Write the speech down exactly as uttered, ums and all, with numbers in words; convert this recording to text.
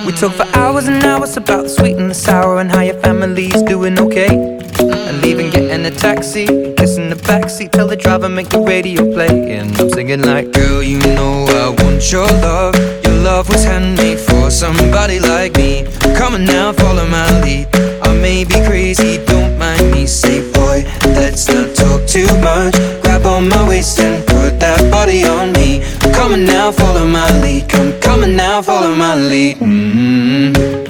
We talk for hours and hours about the sweet and the sour, and how your family's doing okay. And leaving, getting a taxi, kissing the backseat, tell the driver make the radio play. And I'm singing like, girl, you know I want your love. Your love was handmade for somebody like me. Come on now, follow my lead. I may be crazy, don't mind me. Say, boy, let's not talk too much. Grab on my waist and put that body on me. Come on now, follow my lead. Come, come on now, follow my lead. mm-hmm.